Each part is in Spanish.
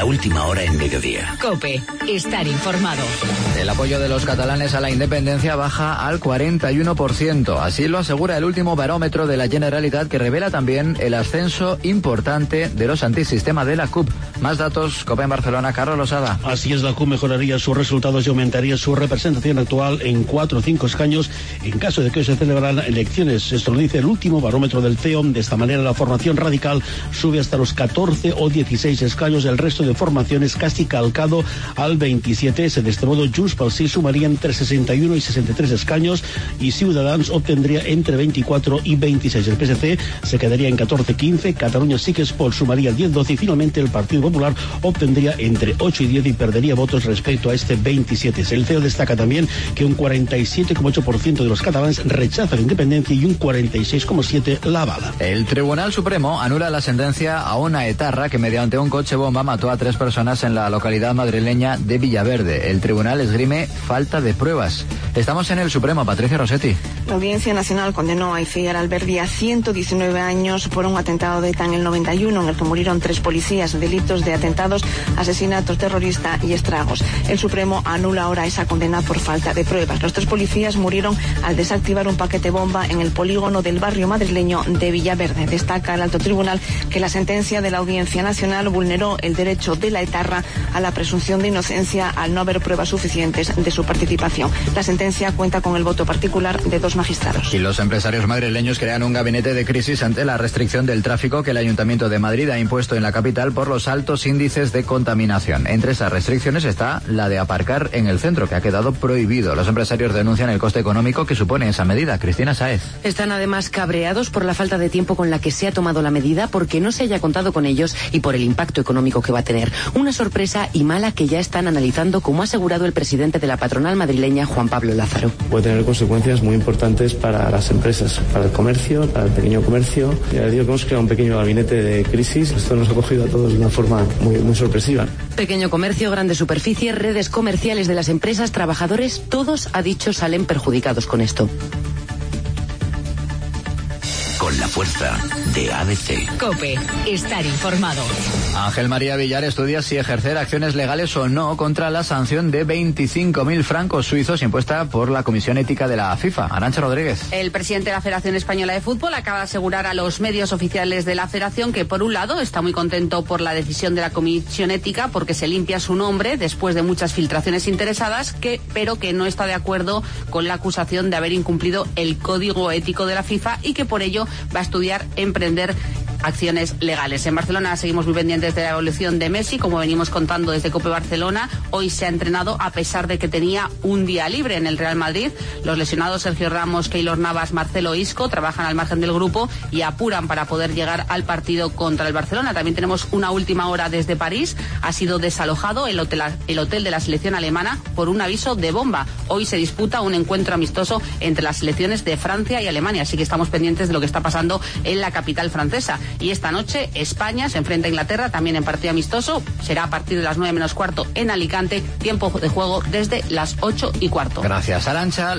la última hora en Mediodía. COPE, estar informado. El apoyo de los catalanes a la independencia baja al 41%. Así lo asegura el último barómetro de la Generalitat, que revela también el ascenso importante de los antisistema de la CUP. Más datos, COPE en Barcelona, Carlos Losada. Así es, la CUP mejoraría sus resultados y aumentaría su representación actual en 4 o 5 escaños en caso de que se celebraran elecciones. Esto lo dice el último barómetro del CEO. De esta manera, la formación radical sube hasta los 14 o 16 escaños. El resto de formaciones casi calcado al 27. De este modo, Junts pel Sí sumaría entre 61 y 63 escaños y Ciudadans obtendría entre 24 y 26. El PSC se quedaría en 14-15. Catalunya Sí que es Pot sumaría 10-12 y finalmente el Partido Popular obtendría entre 8 y 10 y perdería votos respecto a este 27. El CEO destaca también que un 47,8% de los catalanes rechaza la independencia y un 46,7% la avala. El Tribunal Supremo anula la sentencia a una etarra que mediante un coche bomba mató a 3 personas en la localidad madrileña de Villaverde. El tribunal esgrime falta de pruebas. Estamos en el Supremo, Patricia Rossetti. La Audiencia Nacional condenó a Aifer Alberdi a 119 años por un atentado de ETA en el 91, en el que murieron 3 policías, delitos de atentados, asesinatos, terrorista y estragos. El Supremo anula ahora esa condena por falta de pruebas. Los 3 policías murieron al desactivar un paquete bomba en el polígono del barrio madrileño de Villaverde. Destaca el alto tribunal que la sentencia de la Audiencia Nacional vulneró el derecho de la etarra a la presunción de inocencia al no haber pruebas suficientes de su participación. La sentencia cuenta con el voto particular de 2 magistrados. Y los empresarios madrileños crean un gabinete de crisis ante la restricción del tráfico que el Ayuntamiento de Madrid ha impuesto en la capital por los altos índices de contaminación. Entre esas restricciones está la de aparcar en el centro, que ha quedado prohibido. Los empresarios denuncian el coste económico que supone esa medida. Cristina Sáez. Están además cabreados por la falta de tiempo con la que se ha tomado la medida, porque no se haya contado con ellos y por el impacto económico que va a tener. Una sorpresa y mala que ya están analizando, como ha asegurado el presidente de la patronal madrileña, Juan Pablo Lázaro. Puede tener consecuencias muy importantes para las empresas, para el comercio, para el pequeño comercio. Ya digo que hemos creado un pequeño gabinete de crisis. Esto nos ha cogido a todos de una forma muy sorpresiva. Pequeño comercio, grandes superficies, redes comerciales de las empresas, trabajadores, todos, ha dicho, salen perjudicados con esto. Con la fuerza de ABC. COPE, estar informado. Ángel María Villar estudia si ejercer acciones legales o no contra la sanción de 25.000 francos suizos impuesta por la Comisión Ética de la FIFA. Arantxa Rodríguez. El presidente de la Federación Española de Fútbol acaba de asegurar a los medios oficiales de la Federación que, por un lado, está muy contento por la decisión de la Comisión Ética porque se limpia su nombre después de muchas filtraciones interesadas, pero que no está de acuerdo con la acusación de haber incumplido el código ético de la FIFA y que por ello va a estudiar emprender acciones legales. En Barcelona seguimos muy pendientes de la evolución de Messi, como venimos contando desde COPE Barcelona. Hoy se ha entrenado a pesar de que tenía un día libre en el Real Madrid. Los lesionados Sergio Ramos, Keylor Navas, Marcelo Isco trabajan al margen del grupo y apuran para poder llegar al partido contra el Barcelona. También tenemos una última hora desde París. Ha sido desalojado el hotel de la selección alemana por un aviso de bomba. Hoy se disputa un encuentro amistoso entre las selecciones de Francia y Alemania, así que estamos pendientes de lo que está pasando en la capital francesa. Y esta noche España se enfrenta a Inglaterra también en partido amistoso. Será a partir de las 9 menos cuarto en Alicante. Tiempo de juego desde las 8:15. Gracias, Arantxa.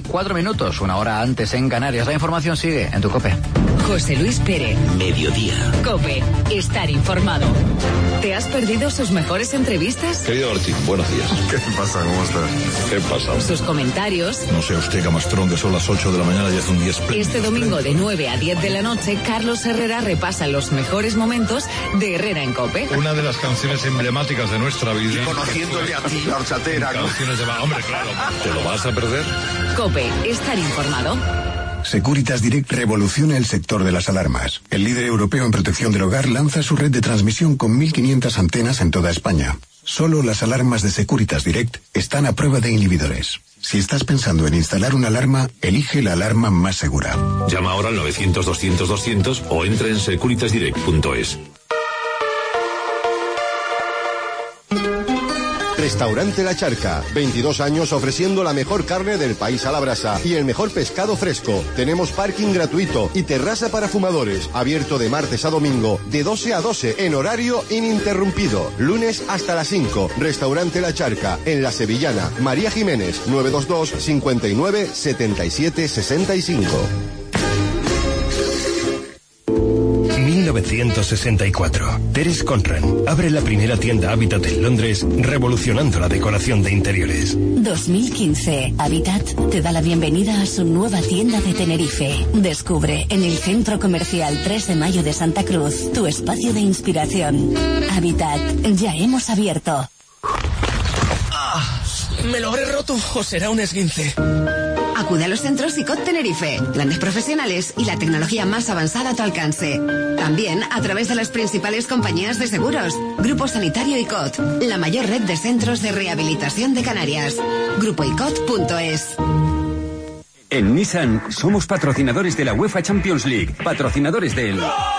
1:04, una hora antes en Canarias. La información sigue en tu COPE. José Luis Pérez. Mediodía. COPE, estar informado. ¿Te has perdido sus mejores entrevistas? Querido Ortiz, buenos días. ¿Qué pasa? ¿Cómo estás? ¿Qué pasa? Sus comentarios. No sé usted, Camastrón, que son las 8 de la mañana y hace un día espléndido. Este domingo de 9 a 10 de la noche, Carlos Herrera repasa los mejores momentos de Herrera en COPE. Una de las canciones emblemáticas de nuestra vida. Conociéndote a ti, la horchatera. Canciones de... Hombre, claro. ¿Te lo vas a perder? COPE, estar informado. Securitas Direct revoluciona el sector de las alarmas. El líder europeo en protección del hogar lanza su red de transmisión con 1.500 antenas en toda España. Solo las alarmas de Securitas Direct están a prueba de inhibidores. Si estás pensando en instalar una alarma, elige la alarma más segura. Llama ahora al 900-200-200 o entra en securitasdirect.es. Restaurante La Charca, 22 años ofreciendo la mejor carne del país a la brasa y el mejor pescado fresco. Tenemos parking gratuito y terraza para fumadores, abierto de martes a domingo, de 12 a 12, en horario ininterrumpido, lunes hasta las 5. Restaurante La Charca, en La Sevillana, María Jiménez, 922 59 77 65. 1964. Teres Conran abre la primera tienda Habitat en Londres, revolucionando la decoración de interiores. 2015. Habitat te da la bienvenida a su nueva tienda de Tenerife. Descubre en el Centro Comercial 3 de Mayo de Santa Cruz tu espacio de inspiración. Habitat, ya hemos abierto. ¿Me lo habré roto o será un esguince? Acude a los centros ICOT Tenerife. Planes profesionales y la tecnología más avanzada a tu alcance. También a través de las principales compañías de seguros. Grupo Sanitario ICOT, la mayor red de centros de rehabilitación de Canarias. grupoicot.es. En Nissan somos patrocinadores de la UEFA Champions League, patrocinadores de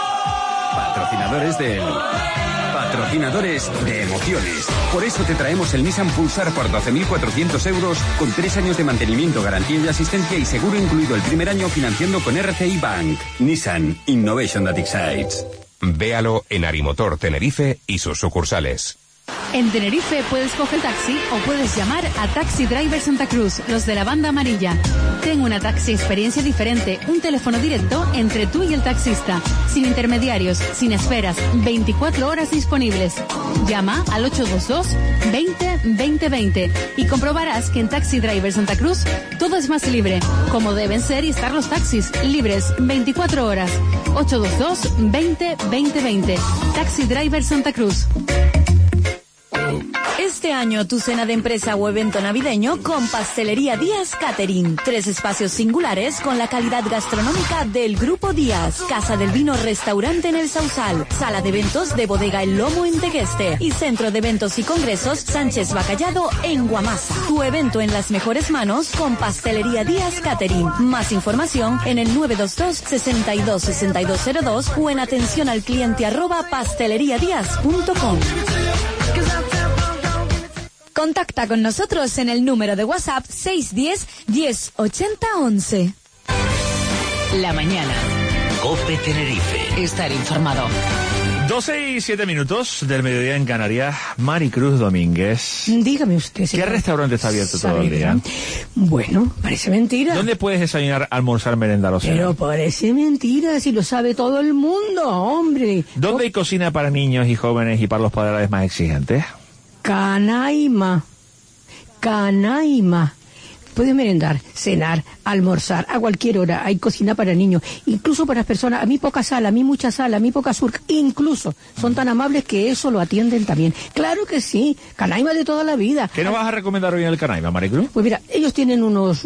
emociones. Por eso te traemos el Nissan Pulsar por 12.400 euros con 3 años de mantenimiento, garantía y asistencia y seguro incluido el primer año financiando con RCI Bank. Nissan Innovation that excites. Véalo en Arimotor Tenerife y sus sucursales. En Tenerife puedes coger taxi o puedes llamar a Taxi Driver Santa Cruz, los de la banda amarilla. Ten una taxi experiencia diferente, un teléfono directo entre tú y el taxista, sin intermediarios, sin esperas, 24 horas disponibles. Llama al 822 20 20 20 y comprobarás que en Taxi Driver Santa Cruz todo es más libre, como deben ser y estar los taxis, libres 24 horas. 822 20 20 20. Taxi Driver Santa Cruz. Este año tu cena de empresa o evento navideño con Pastelería Díaz Catering. 3 espacios singulares con la calidad gastronómica del Grupo Díaz. Casa del Vino Restaurante en el Sausal. Sala de eventos de Bodega El Lomo en Tegueste. Y Centro de Eventos y Congresos Sánchez Bacallado en Guamasa. Tu evento en las mejores manos con Pastelería Díaz Catering. Más información en el 922 62 6202 o en atención al cliente @pasteleriadiaz.com. Contacta con nosotros en el número de WhatsApp 610 10 80 11. La mañana. COPE Tenerife. Estar informado. 12:07 del mediodía en Canarias. Maricruz Domínguez. Dígame usted, señor. ¿Qué restaurante está abierto todo el día? Bueno, parece mentira. ¿Dónde puedes desayunar, almorzar, merendar o cenar? Pero parece mentira, si lo sabe todo el mundo, hombre. ¿Dónde hay cocina para niños y jóvenes y para los padres más exigentes? Canaima. Puedes merendar, cenar, almorzar, a cualquier hora. Hay cocina para niños, incluso para personas. A mí poca sal, a mí mucha sal, a mí poca azúcar. Incluso son tan amables que eso lo atienden también. Claro que sí, Canaima de toda la vida. ¿Qué nos vas a recomendar hoy en el Canaima, Maricruz? Pues mira, ellos tienen unos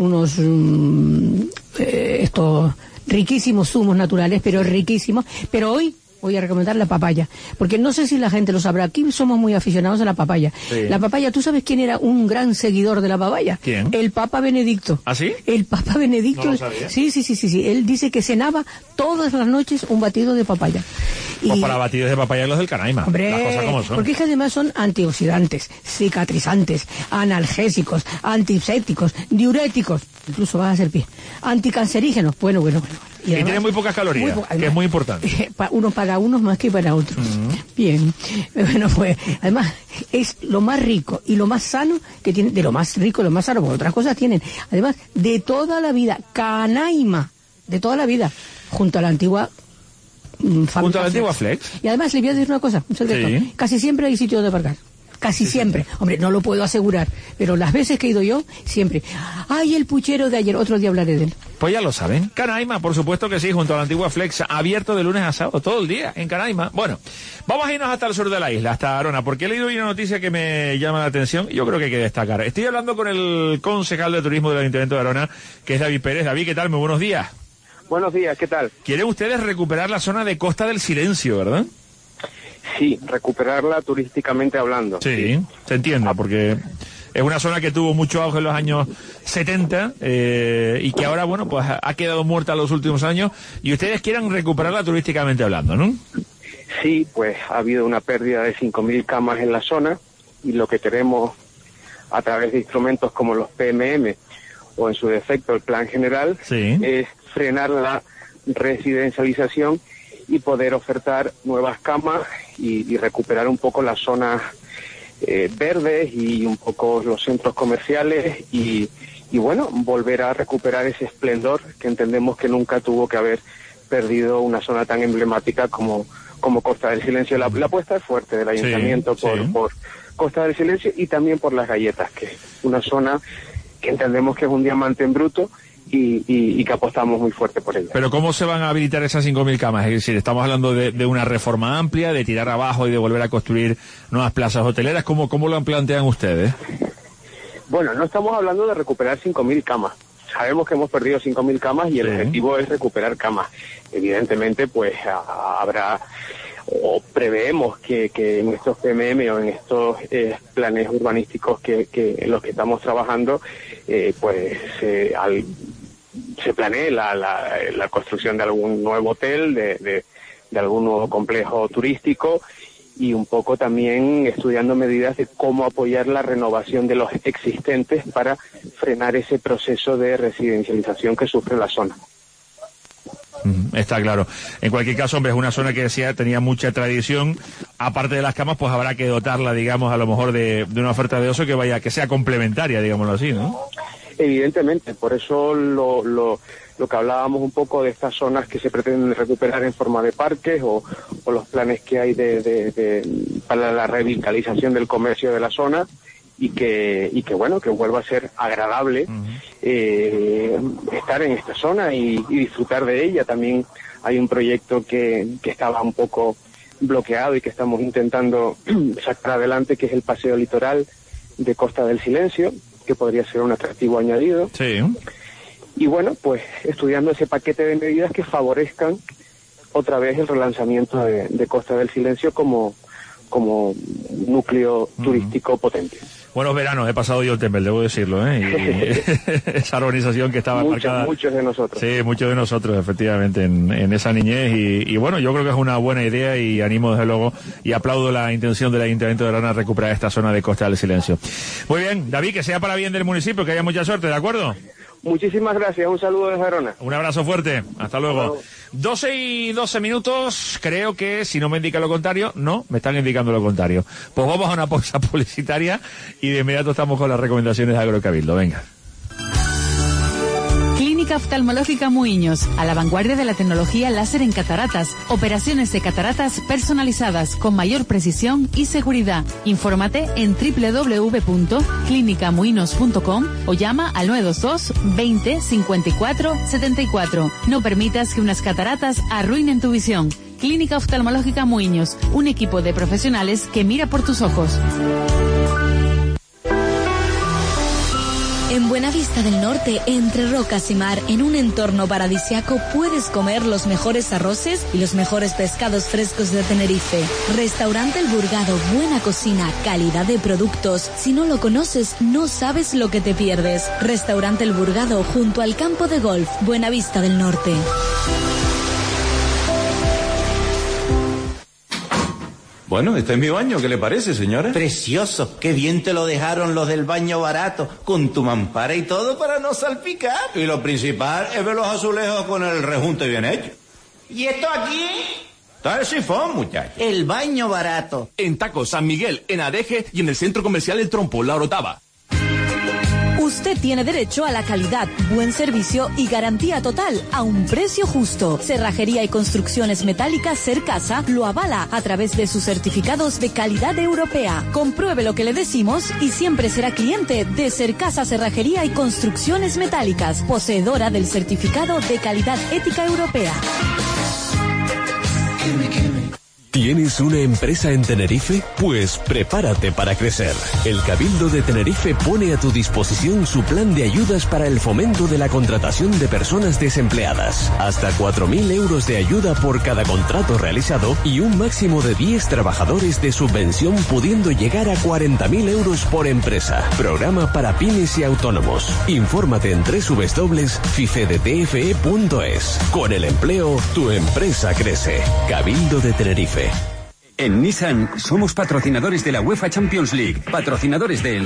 estos riquísimos zumos naturales, pero riquísimos. Pero hoy voy a recomendar la papaya, porque no sé si la gente lo sabrá, aquí somos muy aficionados a la papaya. Sí. La papaya, ¿tú sabes quién era un gran seguidor de la papaya? ¿Quién? El Papa Benedicto. ¿Ah, sí? El Papa Benedicto. No lo sabía. Sí. Él dice que cenaba todas las noches un batido de papaya. Pues para batidos de papaya los del Canaima. Hombre, las cosas como son. Porque es que además son antioxidantes, cicatrizantes, analgésicos, antisépticos, diuréticos, incluso vas a hacer pie, anticancerígenos, bueno. Y además, tiene muy pocas calorías, además, que es muy importante. Uno para unos más que para otros. Bien. Bueno, pues, además, es lo más rico y lo más sano que tiene, de lo más rico y lo más sano, porque otras cosas tienen. Además, de toda la vida, Canaima, de toda la vida, junto a la antigua junto a la antigua Flex. Y además, le voy a decir una cosa, un secreto. Sí. Casi siempre hay sitio de aparcar. Casi siempre. Sí. Hombre, no lo puedo asegurar, pero las veces que he ido yo, siempre. ¡Ay, el puchero de ayer! Otro día hablaré de él. Pues ya lo saben. Canaima, por supuesto que sí, junto a la antigua Flex, abierto de lunes a sábado, todo el día, en Canaima. Bueno, vamos a irnos hasta el sur de la isla, hasta Arona, porque he leído hoy una noticia que me llama la atención y yo creo que hay que destacar. Estoy hablando con el concejal de turismo del Ayuntamiento de Arona, que es David Pérez. David, ¿qué tal? Muy buenos días. Buenos días, ¿qué tal? Quieren ustedes recuperar la zona de Costa del Silencio, ¿verdad? Sí, recuperarla turísticamente hablando. Sí, se entiende, porque es una zona que tuvo mucho auge en los años 70 y que ahora, bueno, pues ha quedado muerta en los últimos años y ustedes quieren recuperarla turísticamente hablando, ¿no? Sí, pues ha habido una pérdida de 5.000 camas en la zona y lo que queremos a través de instrumentos como los PMM o en su defecto el Plan General es frenar la residencialización y poder ofertar nuevas camas y recuperar un poco las zonas verdes y un poco los centros comerciales y bueno, volver a recuperar ese esplendor que entendemos que nunca tuvo que haber perdido una zona tan emblemática como como Costa del Silencio. La apuesta es fuerte del ayuntamiento por Costa del Silencio y también por las galletas, que es una zona que entendemos que es un diamante en bruto y que apostamos muy fuerte por ella. Pero ¿cómo se van a habilitar esas 5.000 camas? Es decir, estamos hablando de una reforma amplia, de tirar abajo y de volver a construir nuevas plazas hoteleras. ¿Cómo lo plantean ustedes? Bueno, no estamos hablando de recuperar 5.000 camas. Sabemos que hemos perdido 5.000 camas y el objetivo es recuperar camas. Evidentemente, pues habrá, o preveemos que en estos PMM o en estos planes urbanísticos en los que estamos trabajando, se planee la construcción de algún nuevo hotel, de algún nuevo complejo turístico, y un poco también estudiando medidas de cómo apoyar la renovación de los existentes para frenar ese proceso de residencialización que sufre la zona. Está claro. En cualquier caso, hombre, es una zona que tenía mucha tradición. Aparte de las camas, pues habrá que dotarla, digamos, a lo mejor de una oferta de ocio que sea complementaria, digámoslo así, ¿no? Evidentemente, por eso lo que hablábamos un poco de estas zonas que se pretenden recuperar en forma de parques o los planes que hay para la revitalización del comercio de la zona y que vuelva a ser agradable estar en esta zona y disfrutar de ella. También hay un proyecto que estaba un poco bloqueado y que estamos intentando sacar adelante, que es el paseo litoral de Costa del Silencio, que podría ser un atractivo añadido. Sí. Y bueno, pues estudiando ese paquete de medidas que favorezcan otra vez el relanzamiento de Costa del Silencio como núcleo turístico potente. Buenos veranos he pasado yo en Tembel, debo decirlo, ¿eh? Y esa organización que estaba marcada. Muchos de nosotros. Sí, muchos de nosotros, efectivamente, en esa niñez. Y bueno, yo creo que es una buena idea y animo desde luego y aplaudo la intención del Ayuntamiento de Gerona a recuperar esta zona de Costa del Silencio. Muy bien, David, que sea para bien del municipio, que haya mucha suerte, ¿de acuerdo? Muchísimas gracias, un saludo desde Gerona. Un abrazo fuerte, hasta luego. 12:12, creo que si no me indica lo contrario, no, me están indicando lo contrario. Pues vamos a una pausa publicitaria y de inmediato estamos con las recomendaciones de Agrocabildo, venga. Clínica Oftalmológica Muiños, a la vanguardia de la tecnología láser en cataratas. Operaciones de cataratas personalizadas con mayor precisión y seguridad. Infórmate en www.clinicamuinos.com o llama al 922 20 54 74. No permitas que unas cataratas arruinen tu visión. Clínica Oftalmológica Muiños, un equipo de profesionales que mira por tus ojos. En Buenavista del Norte, entre rocas y mar, en un entorno paradisiaco, puedes comer los mejores arroces y los mejores pescados frescos de Tenerife. Restaurante El Burgado, buena cocina, calidad de productos. Si no lo conoces, no sabes lo que te pierdes. Restaurante El Burgado, junto al campo de golf, Buenavista del Norte. Bueno, este es mi baño, ¿qué le parece, señora? Precioso, qué bien te lo dejaron los del baño barato, con tu mampara y todo para no salpicar. Y lo principal es ver los azulejos con el rejunte bien hecho. ¿Y esto aquí? Está el sifón, muchacho. El baño barato. En Taco San Miguel, en Adeje y en el Centro Comercial El Trompo, La Orotava. Usted tiene derecho a la calidad, buen servicio y garantía total a un precio justo. Cerrajería y Construcciones Metálicas Cercasa lo avala a través de sus certificados de calidad europea. Compruebe lo que le decimos y siempre será cliente de Cercasa Cerrajería y Construcciones Metálicas, poseedora del certificado de calidad ética europea. ¿Tienes una empresa en Tenerife? Pues prepárate para crecer. El Cabildo de Tenerife pone a tu disposición su plan de ayudas para el fomento de la contratación de personas desempleadas. Hasta 4.000 euros de ayuda por cada contrato realizado y un máximo de 10 trabajadores de subvención, pudiendo llegar a 40.000 euros por empresa. Programa para pymes y autónomos. Infórmate en www.fifedtfe.es. Con el empleo, tu empresa crece. Cabildo de Tenerife. En Nissan somos patrocinadores de la UEFA Champions League, patrocinadores de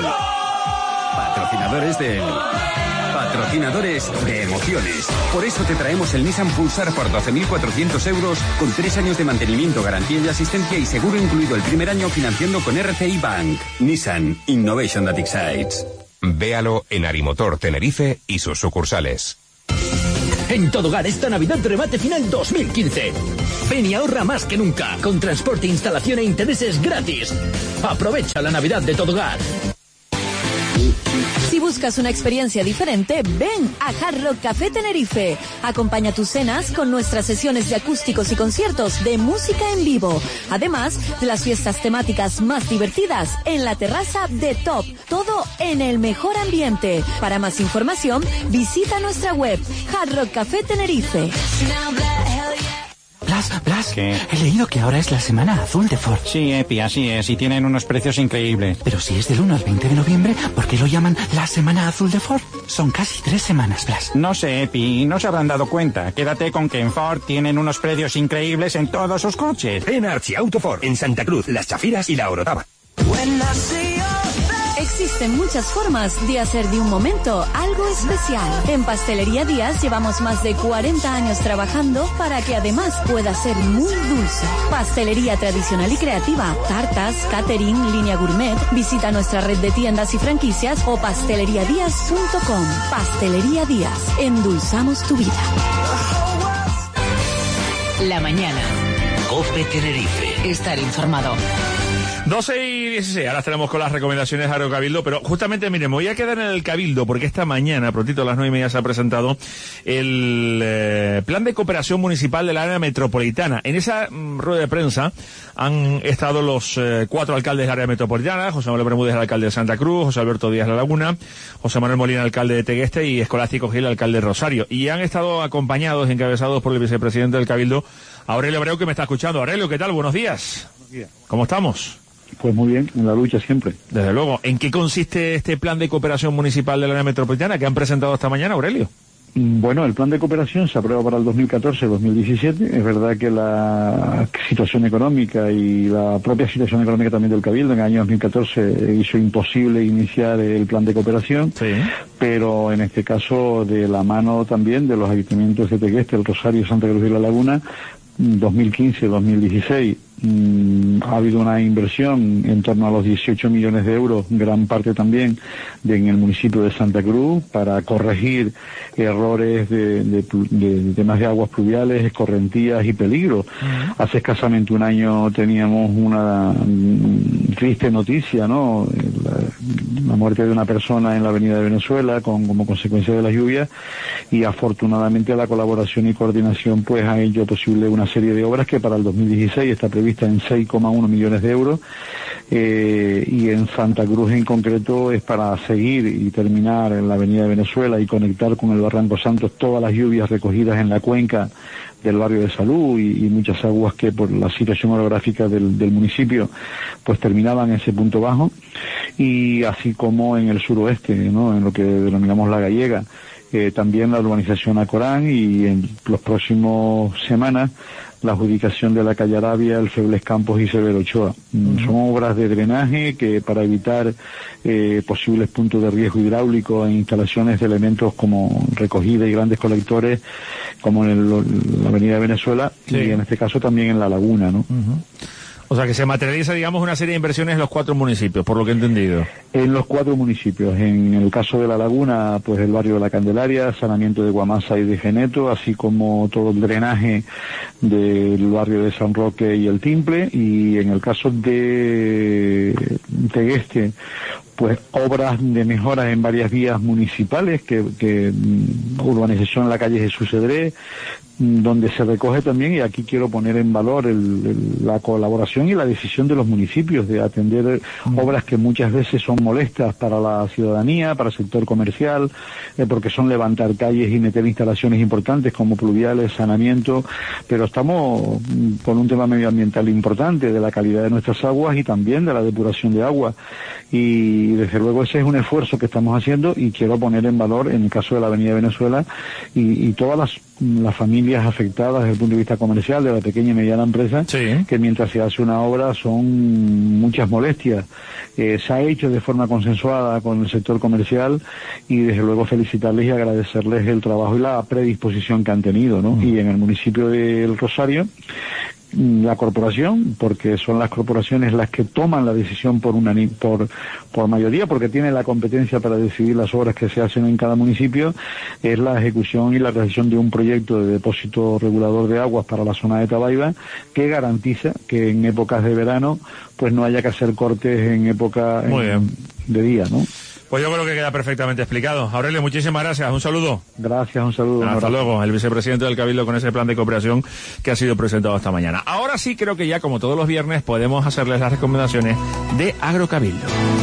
emociones. Por eso te traemos el Nissan Pulsar por 12.400 euros con 3 años de mantenimiento, garantía y asistencia y seguro incluido el primer año financiando con RCI Bank. Nissan Innovation that excites. Véalo en Arimotor Tenerife y sus sucursales. En Todogar esta Navidad remate final 2015. Ven y ahorra más que nunca, con transporte, instalación e intereses gratis. Aprovecha la Navidad de Todogar. Si buscas una experiencia diferente, ven a Hard Rock Café Tenerife. Acompaña tus cenas con nuestras sesiones de acústicos y conciertos de música en vivo. Además de las fiestas temáticas más divertidas en la terraza de Top. Todo en el mejor ambiente. Para más información, visita nuestra web, Hard Rock Café Tenerife. Blas, ¿qué? He leído que ahora es la Semana Azul de Ford. Sí, Epi, así es, y tienen unos precios increíbles. Pero si es del 1 al 20 de noviembre, ¿por qué lo llaman la Semana Azul de Ford? Son casi 3 semanas, Blas. No sé, Epi, no se habrán dado cuenta. Quédate con que en Ford tienen unos precios increíbles en todos sus coches. En Archiauto Ford, en Santa Cruz, Las Chafiras y La Orotava. Existen muchas formas de hacer de un momento algo especial. En Pastelería Díaz llevamos más de 40 años trabajando para que además pueda ser muy dulce. Pastelería tradicional y creativa, tartas, catering, línea gourmet. Visita nuestra red de tiendas y franquicias o pasteleriadíaz.com. Pastelería Díaz, endulzamos tu vida. La mañana. COPE Tenerife. Estar informado. 12:16, ahora estaremos con las recomendaciones de Aerocabildo, pero justamente, mire, me voy a quedar en el Cabildo porque esta mañana, prontito a las 9:30, se ha presentado el plan de cooperación municipal del área metropolitana. En esa rueda de prensa han estado los 4 alcaldes del área metropolitana: José Manuel Bermúdez, el alcalde de Santa Cruz; José Alberto Díaz La Laguna; José Manuel Molina, alcalde de Tegueste; y Escolástico Gil, alcalde de Rosario. Y han estado acompañados, encabezados por el vicepresidente del Cabildo, Aurelio Abreu, que me está escuchando. Aurelio, ¿qué tal? Buenos días. Buenos días. ¿Cómo estamos? Pues muy bien, en la lucha siempre. Desde luego. ¿En qué consiste este plan de cooperación municipal del área metropolitana que han presentado esta mañana, Aurelio? Bueno, el plan de cooperación se aprueba para el 2014-2017. Es verdad que la situación económica y la propia situación económica también del Cabildo en el año 2014 hizo imposible iniciar el plan de cooperación, sí. Pero en este caso de la mano también de los ayuntamientos de Tegueste, El Rosario, Santa Cruz y La Laguna, 2015-2016 ha habido una inversión en torno a los 18 millones de euros, gran parte también en el municipio de Santa Cruz, para corregir errores de temas de aguas pluviales, escorrentías y peligro. Hace escasamente un año teníamos una triste noticia, ¿no? La muerte de una persona en la avenida de Venezuela como consecuencia de las lluvias, y afortunadamente la colaboración y coordinación pues ha hecho posible una serie de obras que para el 2016 está prevista en 6,1 millones de euros, y en Santa Cruz en concreto es para seguir y terminar en la avenida de Venezuela y conectar con el Barranco Santos todas las lluvias recogidas en la cuenca del barrio de Salud y muchas aguas que por la situación orográfica del municipio pues terminaban en ese punto bajo, y así como en el suroeste, ¿no? En lo que denominamos La Gallega, también la urbanización Acorán, y en los próximos semanas la adjudicación de la calle Arabia, el Febles Campos y Severo Ochoa. Son obras de drenaje que, para evitar posibles puntos de riesgo hidráulico e instalaciones de elementos como recogida y grandes colectores, como en la avenida de Venezuela, sí. Y en este caso también en La Laguna, ¿no? O sea, que se materializa, digamos, una serie de inversiones en los 4 municipios, por lo que he entendido. En los 4 municipios. En el caso de La Laguna, pues el barrio de La Candelaria, saneamiento de Guamasa y de Geneto, así como todo el drenaje del barrio de San Roque y el Timple. Y en el caso de Tegueste, pues obras de mejoras en varias vías municipales, que urbanización en la calle Jesús Cedré, donde se recoge también, y aquí quiero poner en valor la colaboración y la decisión de los municipios de atender obras que muchas veces son molestas para la ciudadanía, para el sector comercial, porque son levantar calles y meter instalaciones importantes como pluviales, saneamiento, pero estamos con un tema medioambiental importante de la calidad de nuestras aguas y también de la depuración de agua, y desde luego ese es un esfuerzo que estamos haciendo, y quiero poner en valor en el caso de la avenida Venezuela y todas las familias afectadas desde el punto de vista comercial, de la pequeña y mediana empresa, sí. Que mientras se hace una obra son muchas molestias. Se ha hecho de forma consensuada con el sector comercial, y desde luego felicitarles y agradecerles el trabajo y la predisposición que han tenido, ¿no? Y en el municipio de El Rosario, la corporación, porque son las corporaciones las que toman la decisión por mayoría, porque tienen la competencia para decidir las obras que se hacen en cada municipio, es la ejecución y la realización de un proyecto de depósito regulador de aguas para la zona de Tabaiba, que garantiza que en épocas de verano pues no haya que hacer cortes en época de día, ¿no? Pues yo creo que queda perfectamente explicado. Aurelio, muchísimas gracias. Un saludo. Gracias, un saludo. Hasta luego. El vicepresidente del Cabildo con ese plan de cooperación que ha sido presentado esta mañana. Ahora sí creo que ya, como todos los viernes, podemos hacerles las recomendaciones de Agrocabildo.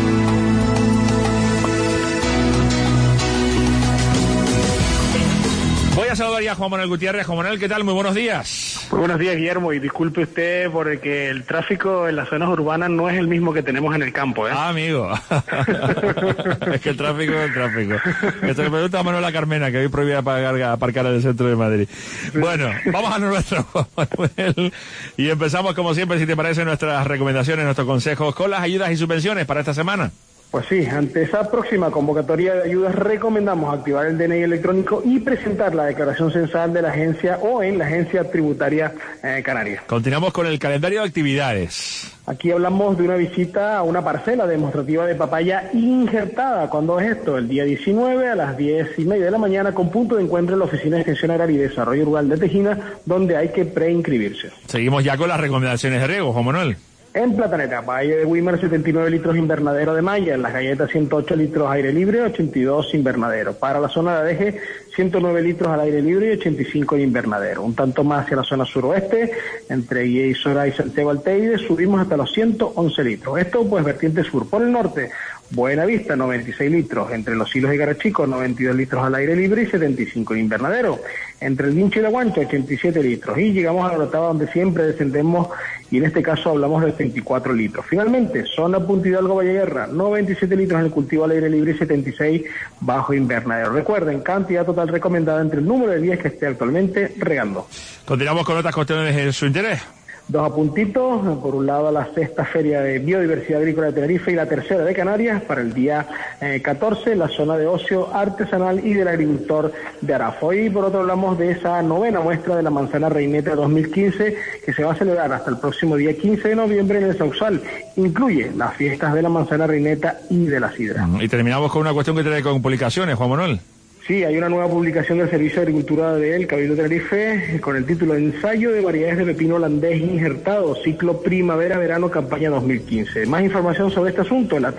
Voy a saludar ya a Juan Manuel Gutiérrez. Juan Manuel, ¿qué tal? Muy buenos días. Muy buenos días, Guillermo, y disculpe usted porque el tráfico en las zonas urbanas no es el mismo que tenemos en el campo, ¿eh? Ah, amigo. Es que el tráfico es el tráfico. Esto le pregunta a Manuela Carmena, que hoy prohibía aparcar en el centro de Madrid. Bueno, vamos a nuestro Juan Manuel y empezamos, como siempre, si te parece, nuestras recomendaciones, nuestros consejos con las ayudas y subvenciones para esta semana. Pues sí, ante esa próxima convocatoria de ayudas recomendamos activar el DNI electrónico y presentar la declaración censal de la agencia o en la agencia tributaria canaria. Continuamos con el calendario de actividades. Aquí hablamos de una visita a una parcela demostrativa de papaya injertada. ¿Cuándo es esto? El día 19 a las 10:30 de la mañana, con punto de encuentro en la Oficina de Extensión Agraria y Desarrollo Rural de Tejina, donde hay que preinscribirse. Seguimos ya con las recomendaciones de riego, Juan Manuel. En Plataneta, Valle de Wimmer, 79 litros invernadero de malla. En Las Galletas, 108 litros aire libre, 82 invernadero. Para la zona de Adeje, 109 litros al aire libre y 85 de invernadero. Un tanto más hacia la zona suroeste, entre Guía y Sora y Santiago Alteide, subimos hasta los 111 litros. Esto, pues, vertiente sur. Por el norte, Buenavista, 96 litros. Entre Los Silos y Garachico, 92 litros al aire libre y 75 de invernadero. Entre el Vincho y la Guancha, 87 litros. Y llegamos a la Orotava, donde siempre descendemos, y en este caso hablamos de 24 litros. Finalmente, zona Punta Hidalgo, Valle Guerra, 97 litros en el cultivo al aire libre y 76 bajo invernadero. Recuerden, cantidad total recomendada entre el número de días que esté actualmente regando. Continuamos con otras cuestiones de su interés. Dos apuntitos, por un lado la sexta Feria de Biodiversidad Agrícola de Tenerife y la tercera de Canarias para el día 14, la zona de ocio artesanal y del agricultor de Arafo. Y por otro hablamos de esa novena muestra de la manzana reineta 2015 que se va a celebrar hasta el próximo día 15 de noviembre en el Sausal. Incluye las fiestas de la manzana reineta y de la sidra. Y terminamos con una cuestión que trae con publicaciones, Juan Manuel. Sí, hay una nueva publicación del Servicio de Agricultura del Cabildo de Tenerife con el título Ensayo de variedades de pepino holandés injertado, ciclo primavera-verano, campaña 2015. Más información sobre este asunto en la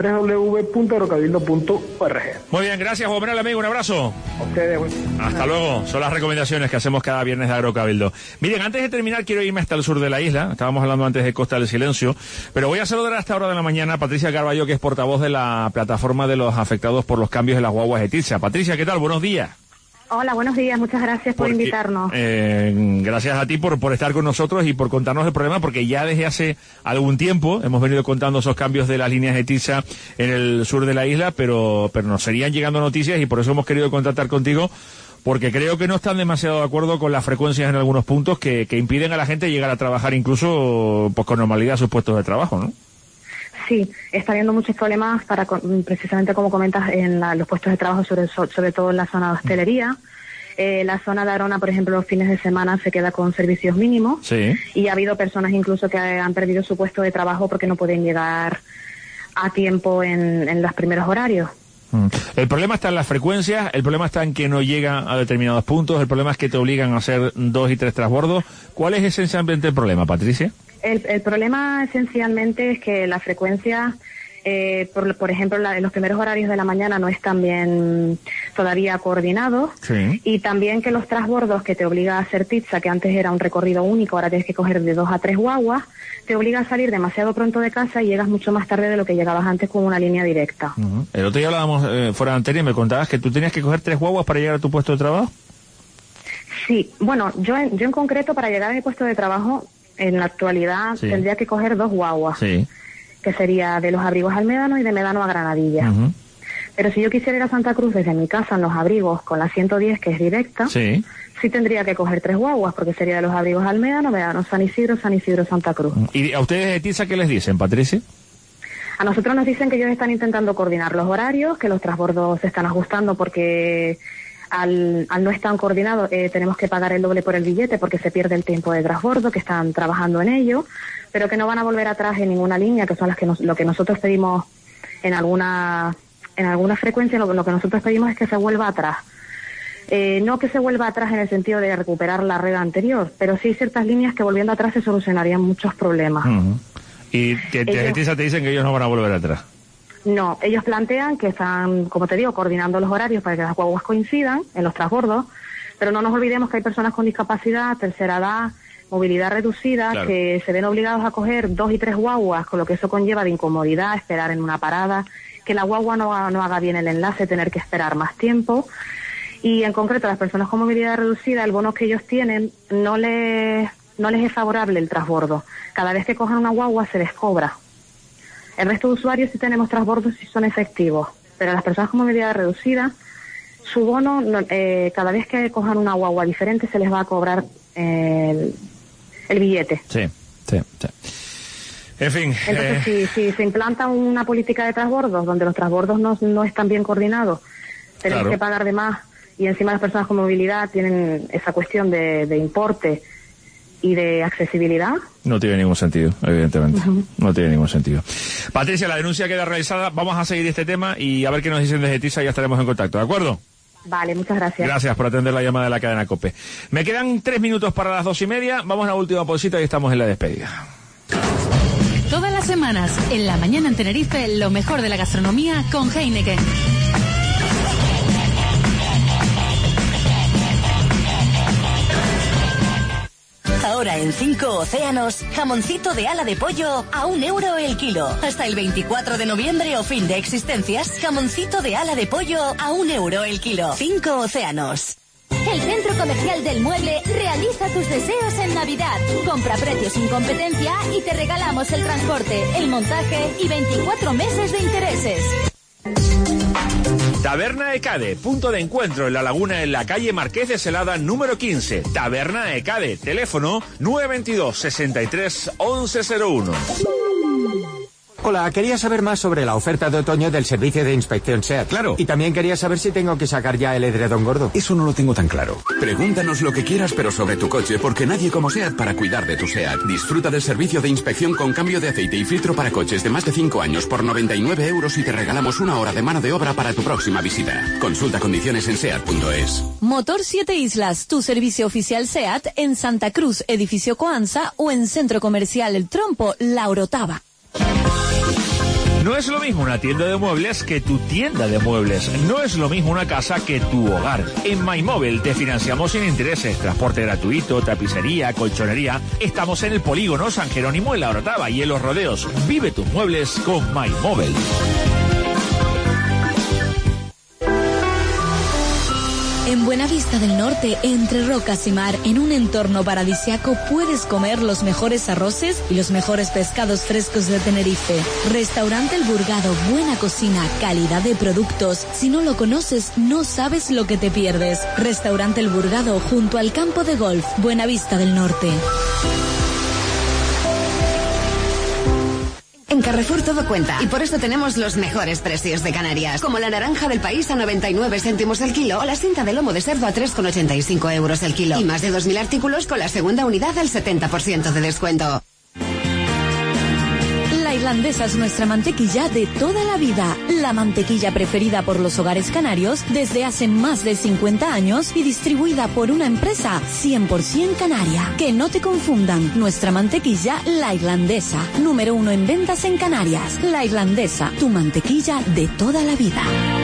www.agrocabildo.org. Muy bien, gracias, Juan Manuel, amigo, un abrazo. A ustedes. Hasta luego, son las recomendaciones que hacemos cada viernes de Agrocabildo. Miren, antes de terminar quiero irme hasta el sur de la isla, estábamos hablando antes de Costa del Silencio, pero voy a saludar a esta hora de la mañana a Patricia Carballo, que es portavoz de la plataforma de los afectados por los cambios de las guaguas de Tiza. Patricia, ¿qué tal? Buenos días. Hola, buenos días, muchas gracias por invitarnos. Gracias a ti por estar con nosotros y por contarnos el problema, porque ya desde hace algún tiempo hemos venido contando esos cambios de las líneas de Tiza en el sur de la isla, pero nos seguían llegando noticias y por eso hemos querido contactar contigo, porque creo que no están demasiado de acuerdo con las frecuencias en algunos puntos que impiden a la gente llegar a trabajar incluso pues con normalidad a sus puestos de trabajo, ¿no? Sí, está habiendo muchos problemas precisamente como comentas en los puestos de trabajo, sobre todo en la zona de hostelería. La zona de Arona, por ejemplo, los fines de semana se queda con servicios mínimos. Sí. Y ha habido personas incluso que han perdido su puesto de trabajo porque no pueden llegar a tiempo en los primeros horarios. El problema está en las frecuencias, el problema está en que no llegan a determinados puntos, el problema es que te obligan a hacer 2 y 3 transbordos. ¿Cuál es esencialmente el problema, Patricia? El problema esencialmente es que la frecuencia, por ejemplo, en los primeros horarios de la mañana no están bien todavía coordinados. Sí. Y también que los transbordos que te obliga a hacer Tiza, que antes era un recorrido único, ahora tienes que coger de 2 a 3 guaguas, te obliga a salir demasiado pronto de casa y llegas mucho más tarde de lo que llegabas antes con una línea directa. El otro día hablábamos fuera de antena y me contabas que tú tenías que coger 3 guaguas para llegar a tu puesto de trabajo. Sí, bueno, yo en concreto para llegar a mi puesto de trabajo en la actualidad tendría que coger 2 guaguas, que sería de Los Abrigos al Médano y de Médano a Granadilla. Pero si yo quisiera ir a Santa Cruz desde mi casa en Los Abrigos con la 110, que es directa, sí tendría que coger 3 guaguas, porque sería de Los Abrigos al Médano, Médano San Isidro, Santa Cruz. ¿Y a ustedes de Tiza qué les dicen, Patricia? A nosotros nos dicen que ellos están intentando coordinar los horarios, que los transbordos se están ajustando porque Al no estar coordinado, tenemos que pagar el doble por el billete porque se pierde el tiempo de transbordo, que están trabajando en ello, pero que no van a volver atrás en ninguna línea, que son las que lo que nosotros pedimos en alguna frecuencia. Lo que nosotros pedimos es que se vuelva atrás. No que se vuelva atrás en el sentido de recuperar la red anterior, pero sí ciertas líneas que volviendo atrás se solucionarían muchos problemas. Y que te dicen que ellos no van a volver atrás. No, ellos plantean que están, como te digo, coordinando los horarios para que las guaguas coincidan en los transbordos, pero no nos olvidemos que hay personas con discapacidad, tercera edad, movilidad reducida, claro, que se ven obligados a coger 2 y 3 guaguas, con lo que eso conlleva de incomodidad, esperar en una parada, que la guagua no haga bien el enlace, tener que esperar más tiempo. Y en concreto a las personas con movilidad reducida, el bono que ellos tienen no les es favorable el transbordo. Cada vez que cojan una guagua se les cobra. El resto de usuarios sí tenemos transbordos y son efectivos, pero a las personas con movilidad reducida, su bono, cada vez que cojan una guagua diferente se les va a cobrar el billete. Sí. En fin. Entonces, si se implanta una política de transbordos, donde los transbordos no están bien coordinados, tenemos que pagar de más, y encima las personas con movilidad tienen esa cuestión de importe y de accesibilidad. No tiene ningún sentido, evidentemente. No tiene ningún sentido. Patricia, la denuncia queda realizada. Vamos a seguir este tema y a ver qué nos dicen desde TISA y ya estaremos en contacto, ¿de acuerdo? Vale, muchas gracias. Gracias por atender la llamada de la cadena COPE. Me quedan 3 minutos para las 2:30. Vamos a la última pausita y estamos en la despedida. Todas las semanas, en la mañana en Tenerife, lo mejor de la gastronomía con Heineken. Ahora en 5 Océanos, jamoncito de ala de pollo a €1 el kilo. Hasta el 24 de noviembre o fin de existencias, jamoncito de ala de pollo a €1 el kilo. 5 Océanos. El Centro Comercial del Mueble realiza tus deseos en Navidad. Compra precios sin competencia y te regalamos el transporte, el montaje y 24 meses de intereses. Taberna Ecade, punto de encuentro en La Laguna, en la calle Marqués de Celada, número 15. Taberna Ecade, teléfono 922 63 1101. Hola, quería saber más sobre la oferta de otoño del servicio de inspección SEAT. Claro. Y también quería saber si tengo que sacar ya el edredón gordo. Eso no lo tengo tan claro. Pregúntanos lo que quieras, pero sobre tu coche, porque nadie como SEAT para cuidar de tu SEAT. Disfruta del servicio de inspección con cambio de aceite y filtro para coches de más de 5 años por 99 € y te regalamos 1 hora de mano de obra para tu próxima visita. Consulta condiciones en SEAT.es. Motor 7 Islas, tu servicio oficial SEAT en Santa Cruz, edificio Coanza, o en Centro Comercial El Trompo, La Orotava. No es lo mismo una tienda de muebles que tu tienda de muebles. No es lo mismo una casa que tu hogar. En MyMóvil te financiamos sin intereses, transporte gratuito, tapicería, colchonería. Estamos en el Polígono San Jerónimo en La Orotava y en Los Rodeos. Vive tus muebles con MyMóvil. En Buenavista del Norte, entre rocas y mar, en un entorno paradisiaco, puedes comer los mejores arroces y los mejores pescados frescos de Tenerife. Restaurante El Burgado, buena cocina, calidad de productos. Si no lo conoces, no sabes lo que te pierdes. Restaurante El Burgado, junto al campo de golf, Buenavista del Norte. En Carrefour todo cuenta y por eso tenemos los mejores precios de Canarias, como la naranja del país a 99 céntimos el kilo o la cinta de lomo de cerdo a 3,85 € el kilo y más de 2.000 artículos con la segunda unidad al 70% de descuento. La Irlandesa es nuestra mantequilla de toda la vida, la mantequilla preferida por los hogares canarios desde hace más de 50 años y distribuida por una empresa 100% canaria. Que no te confundan, nuestra mantequilla La Irlandesa, número 1 en ventas en Canarias. La Irlandesa, tu mantequilla de toda la vida.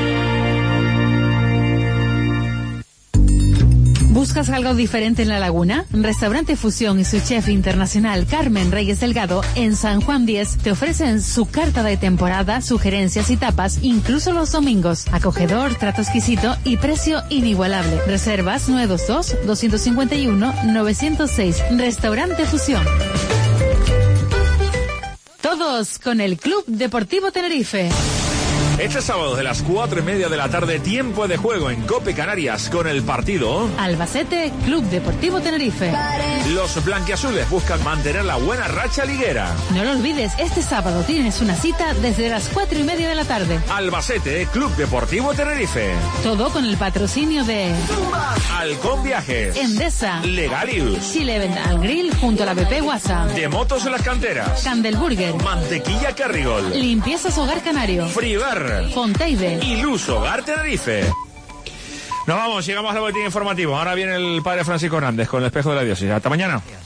¿Buscas algo diferente en La Laguna? Restaurante Fusión y su chef internacional Carmen Reyes Delgado en San Juan 10 te ofrecen su carta de temporada, sugerencias y tapas, incluso los domingos. Acogedor, trato exquisito y precio inigualable. Reservas 922-251-906. Restaurante Fusión. Todos con el Club Deportivo Tenerife. Este sábado de las 4:30 de la tarde, tiempo de juego en COPE Canarias con el partido Albacete, Club Deportivo Tenerife. Los blanquiazules buscan mantener la buena racha liguera. No lo olvides, este sábado tienes una cita desde las 4:30 de la tarde. Albacete, Club Deportivo Tenerife. Todo con el patrocinio de Halcón Viajes, Endesa, Legalius, Chile Event and Grill junto a la BP Guasa, De Motos en las Canteras, Candelburger, Mantequilla Carrigol, Limpiezas Hogar Canario, Fribar, Fonteide y Luz Hogar Tenerife. Nos vamos, llegamos al boletín informativo. Ahora viene el padre Francisco Hernández con el espejo de la diócesis. Hasta mañana.